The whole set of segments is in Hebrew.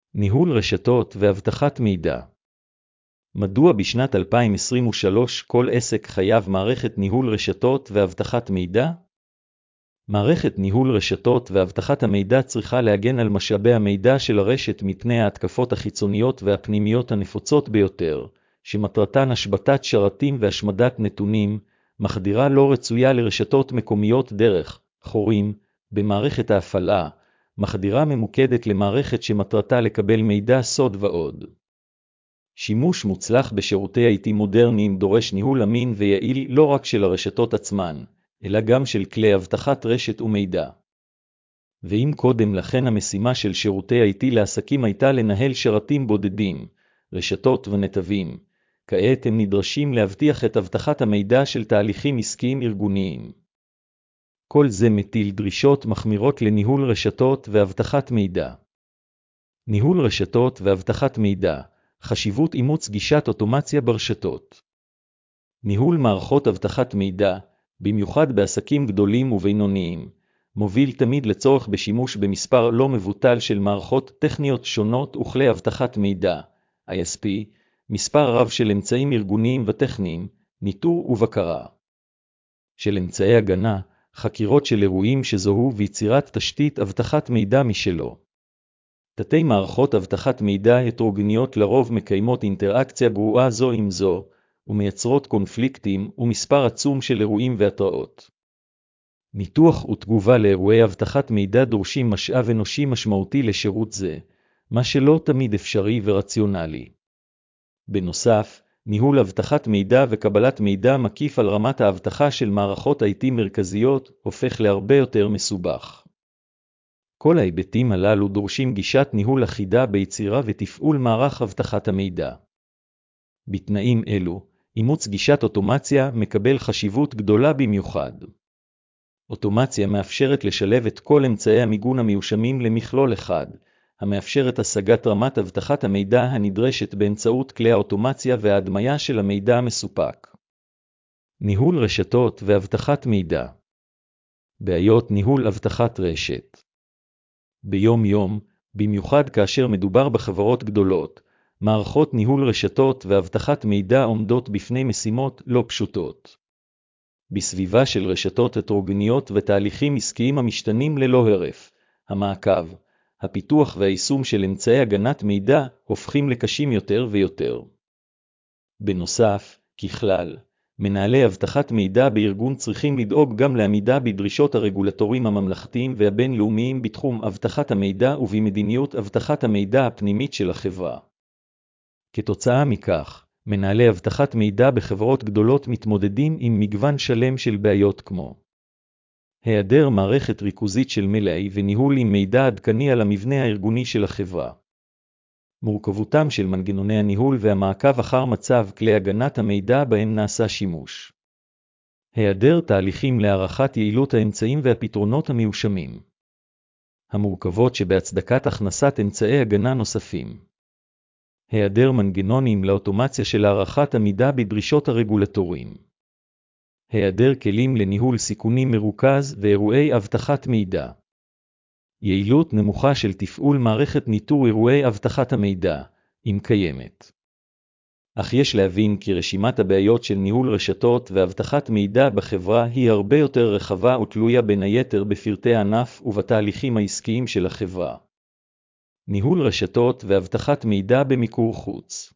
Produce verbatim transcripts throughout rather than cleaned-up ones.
ניהול רשתות ואבטחת מידע. מדוע בשנת אלפיים עשרים ושלוש כל עסק חייב מערכת ניהול רשתות ואבטחת מידע? מערכת ניהול רשתות ואבטחת המידע צריכה להגן על משאבי המידע של הרשת מפני ההתקפות החיצוניות והפנימיות הנפוצות ביותר, שמטרתן השבתת שרתים והשמדת נתונים, מחדירה לא רצויה לרשתות מקומיות דרך חורים במערכת ההפעלה, מחדירה ממוקדת למערכת שמטרתה לקבל מידע סוד ועוד. שימוש מוצלח בשירותי איי טי מודרניים דורש ניהול אמין ויעיל לא רק של הרשתות עצמן, אלא גם של כלי אבטחת רשת ומידע. ואם קודם לכן המשימה של שירותי איי טי לעסקים הייתה לנהל שרתים בודדים, רשתות ונתבים, כעת הם נדרשים להבטיח את אבטחת המידע של תהליכים עסקיים ארגוניים. כל זה מטיל דרישות מחמירות לניהול רשתות ואבטחת מידע. ניהול רשתות ואבטחת מידע, חשיבות אימוץ גישת אוטומציה ברשתות. ניהול מערכות אבטחת מידע, במיוחד בעסקים גדולים ובינוניים, מוביל תמיד לצורך בשימוש במספר לא מבוטל של מערכות טכניות שונות וכלי אבטחת מידע, איי אס פי, מספר רב של אמצעים ארגוניים וטכניים, ניטור ובקרה. של אמצעי הגנה, חקירות של אירועים שזוהו ויצירת תשתית אבטחת מידע משלו. תתי מערכות אבטחת מידע הטרוגניות לרוב מקיימות אינטראקציה גרועה זו עם זו, ומייצרות קונפליקטים ומספר עצום של אירועים והתראות. ניתוח ותגובה לאירועי אבטחת מידע דורשים משאב אנושי משמעותי לשירות זה, מה שלא תמיד אפשרי ורציונלי. בנוסף, ניהול אבטחת מידע וקבלת מידע מקיף על רמת האבטחה של מערכות איי טי מרכזיות הופך להרבה יותר מסובך. כל ההיבטים הללו דורשים גישת ניהול אחידה ביצירה ותפעול מערך אבטחת המידע. בתנאים אלו, אימוץ גישת אוטומציה מקבל חשיבות גדולה במיוחד. אוטומציה מאפשרת לשלב את כל אמצעי המיגון המיושמים למכלול אחד, המאפשרת השגת רמת אבטחת המידע הנדרשת באמצעות כלי האוטומציה וההדמיה של המידע המסופק. ניהול רשתות ואבטחת מידע. בעיות ניהול אבטחת רשת. ביום יום, במיוחד כאשר מדובר בחברות גדולות, מערכות ניהול רשתות ואבטחת מידע עומדות בפני משימות לא פשוטות. בסביבה של רשתות הטרוגניות ותהליכים עסקיים המשתנים ללא הרף, המעקב, הפיתוח והיישום של אמצעי הגנת מידע הופכים לקשים יותר ויותר. בנוסף, ככלל, מנהלי אבטחת מידע בארגון צריכים לדאוג גם לעמידה בדרישות הרגולטורים הממלכתיים והבינלאומיים בתחום אבטחת המידע ובמדיניות אבטחת המידע הפנימית של החברה. כתוצאה מכך, מנהלי אבטחת מידע בחברות גדולות מתמודדים עם מגוון שלם של בעיות כמו היעדר מערכת ריכוזית של מלאי וניהול עם מידע עדכני על המבנה הארגוני של החברה. מורכבותם של מנגנוני הניהול והמעקב אחר מצב כלי הגנת המידע בהם נעשה שימוש. היעדר תהליכים להערכת יעילות האמצעים והפתרונות המיושמים. המורכבות שבהצדקת הכנסת אמצעי הגנה נוספים. היעדר מנגנונים לאוטומציה של הערכת המידע בדרישות הרגולטורים. היעדר כלים לניהול סיכונים מרוכז ואירועי אבטחת מידע. יעילות נמוכה של תפעול מערכת ניטור אירועי אבטחת המידע, אם קיימת. אך יש להבין כי רשימת הבעיות של ניהול רשתות ואבטחת מידע בחברה היא הרבה יותר רחבה ותלויה בין היתר בפרטי הענף ובתהליכים העסקיים של החברה. ניהול רשתות ואבטחת מידע במיקור חוץ.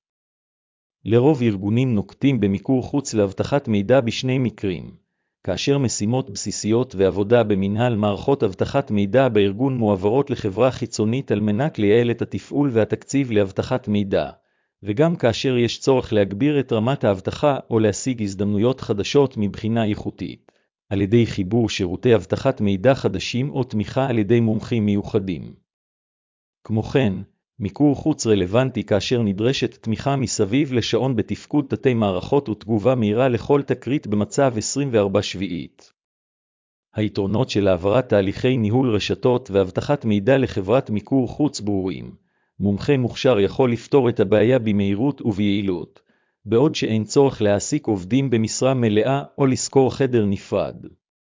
לרוב ארגונים נוקטים במיקור חוץ לאבטחת מידע בשני מקרים, כאשר משימות בסיסיות ועבודה במנהל מערכות אבטחת מידע בארגון מועברות לחברה חיצונית על מנת לייעל את התפעול והתקציב לאבטחת מידע, וגם כאשר יש צורך להגביר את רמת האבטחה או להשיג הזדמנויות חדשות מבחינה איכותית, על ידי חיבור שירותי אבטחת מידע חדשים או תמיכה על ידי מומחים מיוחדים. כמו כן, מיקור חוץ רלוונטי כאשר נדרשת תמיכה מסביב לשעון בתפקוד תתי מערכות ותגובה מהירה לכל תקרית במצב עשרים וארבע שבעית. היתרונות של העברת תהליכי ניהול רשתות ואבטחת מידע לחברת מיקור חוץ ברורים. מומחה מוכשר יכול לפתור את הבעיה במהירות וביעילות, בעוד שאין צורך להעסיק עובדים במשרה מלאה או לשכור חדר נפרד.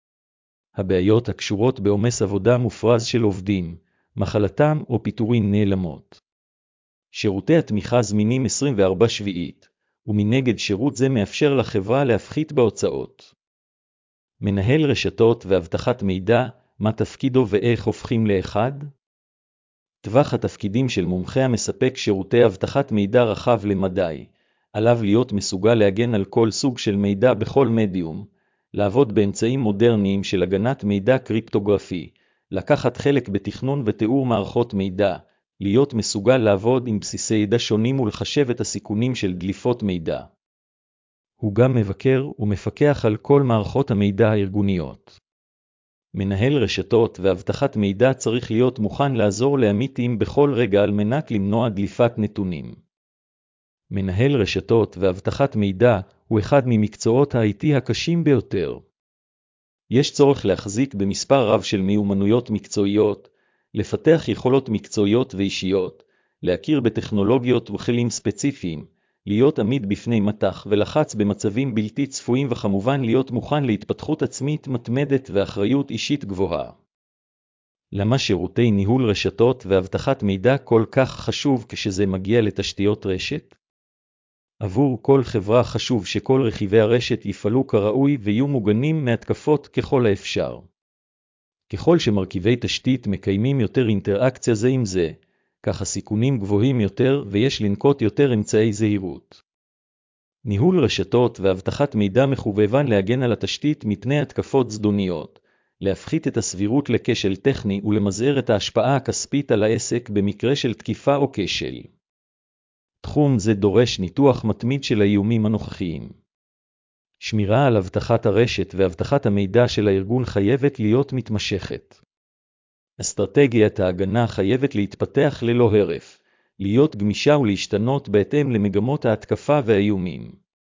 הבעיות הקשורות בעומס עבודה מופרז של עובדים, מחלתם או פיטורין נעלמות. שירותי התמיכה זמינים עשרים וארבע שבעים, ומנגד שירות זה מאפשר לחברה להפחית בהוצאות. מנהל רשתות ואבטחת מידע, מה תפקידו ואיך הופכים לאחד? טווח התפקידים של מומחה המספק שירותי אבטחת מידע רחב למדי, עליו להיות מסוגל להגן על כל סוג של מידע בכל מדיום, לעבוד באמצעים מודרניים של הגנת מידע קריפטוגרפי, לקחת חלק בתכנון ותיאור מערכות מידע, להיות מסוגל לעבוד עם בסיסי ידע שונים ולחשב את הסיכונים של דליפות מידע. הוא גם מבקר ומפקח על כל מערכות המידע הארגוניות. מנהל רשתות ואבטחת מידע צריך להיות מוכן לעזור לעמיתים בכל רגע על מנת למנוע דליפת נתונים. מנהל רשתות ואבטחת מידע הוא אחד ממקצועות ה-איי טי הקשים ביותר. יש צורך להחזיק במספר רב של מיומנויות מקצועיות, לפתח יכולות מקצועיות ואישיות, להכיר בטכנולוגיות וכלים ספציפיים, להיות עמיד בפני מתח ולחץ במצבים בלתי צפויים וכמובן להיות מוכן להתפתחות עצמית מתמדת ואחריות אישית גבוהה. למה שירותי ניהול רשתות ואבטחת מידע כל כך חשוב כשזה מגיע לתשתיות רשת? עבור כל חברה חשוב שכל רכיבי הרשת יפעלו כראוי ויהיו מוגנים מהתקפות ככל האפשר. ככל שמרכיבי תשתית מקיימים יותר אינטראקציה זה עם זה, כך הסיכונים גבוהים יותר ויש לנקוט יותר אמצעי זהירות. ניהול רשתות ואבטחת מידע מכוון להגן על התשתית מפני התקפות זדוניות, להפחית את הסבירות לכשל טכני ולמזער את ההשפעה הכספית על העסק במקרה של תקיפה או כשל. תחום זה דורש ניתוח מתמיד של האיומים הנוכחיים. שמירה על אבטחת הרשת ואבטחת המידע של הארגון חייבת להיות מתמשכת. אסטרטגיית ההגנה חייבת להתפתח ללא הרף, להיות גמישה ולהשתנות בהתאם למגמות ההתקפה והאיומים.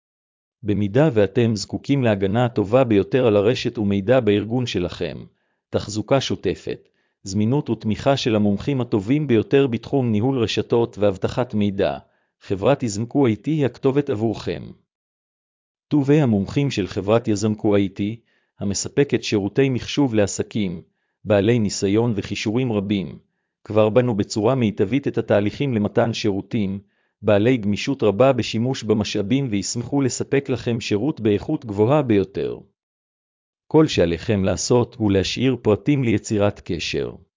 במידה ואתם זקוקים להגנה הטובה ביותר על הרשת ומידע בארגון שלכם, תחזוקה שוטפת, זמינות ותמיכה של המומחים הטובים ביותר בתחום ניהול רשתות ואבטחת מידע, חברת יזמקו איי טי היא הכתובת עבורכם. טובי המומחים של חברת יזמקו איי טי, המספקת שירותי מחשוב לעסקים, בעלי ניסיון וחישורים רבים, כבר בנו בצורה מיטבית את התהליכים למתן שירותים, בעלי גמישות רבה בשימוש במשאבים וישמחו לספק לכם שירות באיכות גבוהה ביותר. כל שעליכם לעשות הוא להשאיר פרטים ליצירת קשר.